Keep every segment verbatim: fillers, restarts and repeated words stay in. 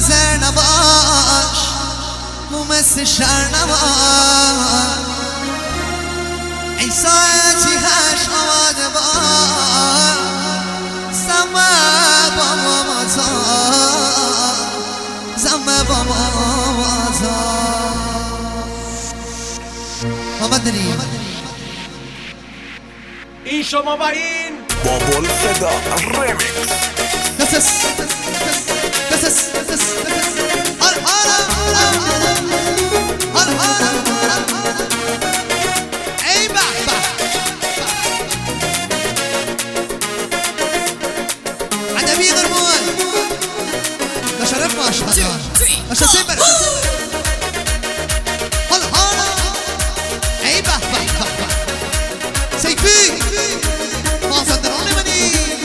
منتظر نباش، تو مثل شر نباش، ای ساعتی هش آماده باش، زمه با مامازا، زمه با مامازا. محمد دلی این شما و این بابل صدا ریمیکس. This is, this is, this is, this is, har har har har ey baba ادبی غربون تشرف ماشاءالله باشه سیبر هلا هلا ای بابا سیفی ما صدرونی منی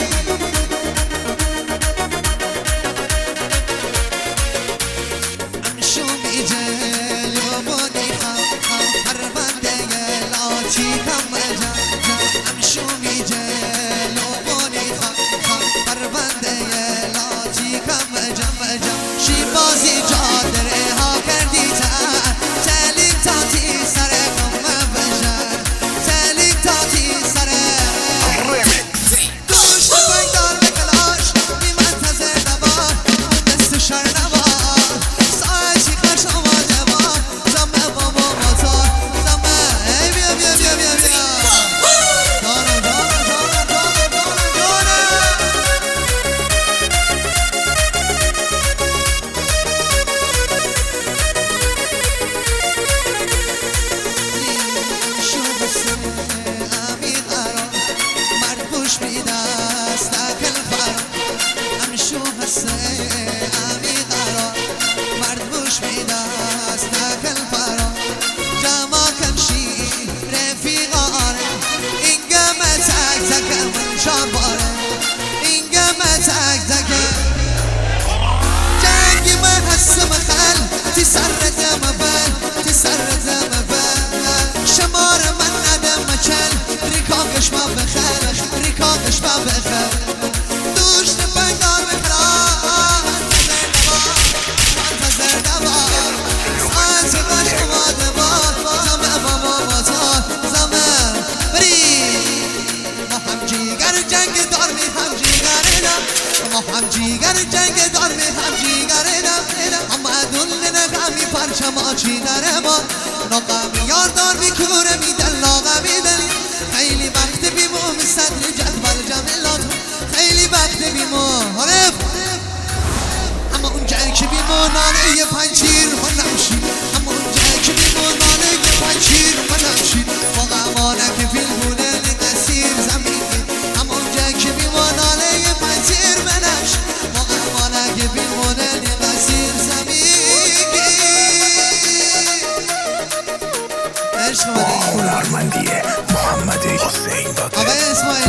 هنرمندی محمد حسین داده. آقای اسماعیلی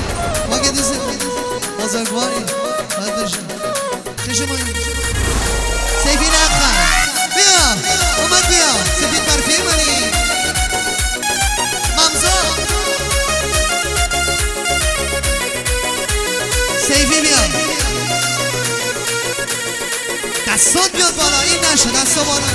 ما که دوست بزرگواری باید باشم. چه شما این سیفی نخم بیا اومد بیا سفید برفی منی ممزا سیفی بیا دستات بیاد بالا این نشه دستا بالا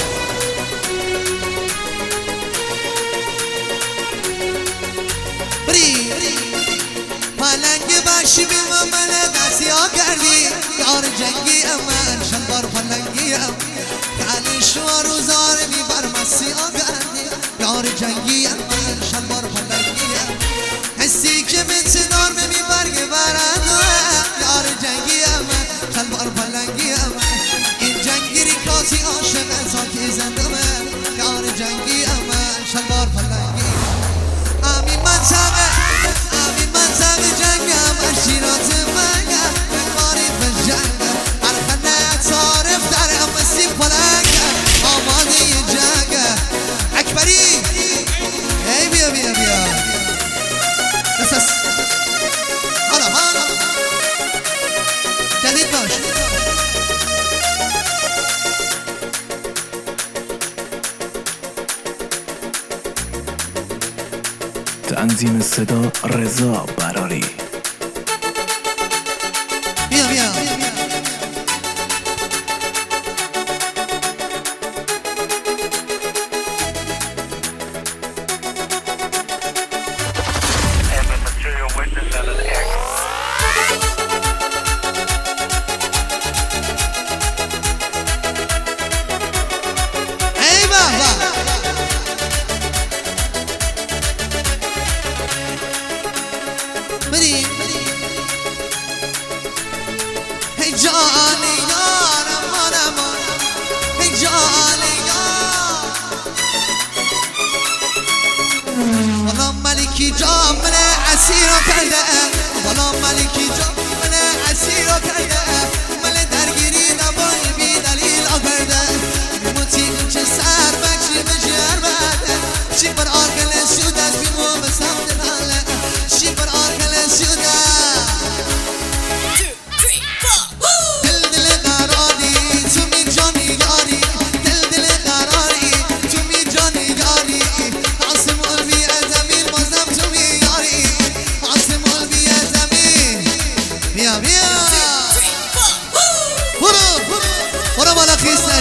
پلنگ باشی بی من دستی ها کردی یار جنگی من شلوار پلنگی ام کلش و روزار بی برمسی ها کردی یار جنگی من شلوار پلنگی ام حسی که بتدار بی برگ برندو یار جنگی من شلوار پلنگی ام این جنگی ریکاتی عاشق ساکی زنده من یار جنگی من شلوار پلنگی امی منطقه امی منطقه جنگم اشیرات منگم بخاری به جنگم ارخنه تعارف دارم بسی پلنگم آماده جنگم اکبری ای بیا بیا بیا دست حالا حالا جدید باش تنظیم صدا رضا براری. بیا بیا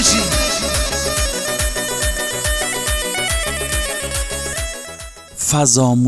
رژی فضا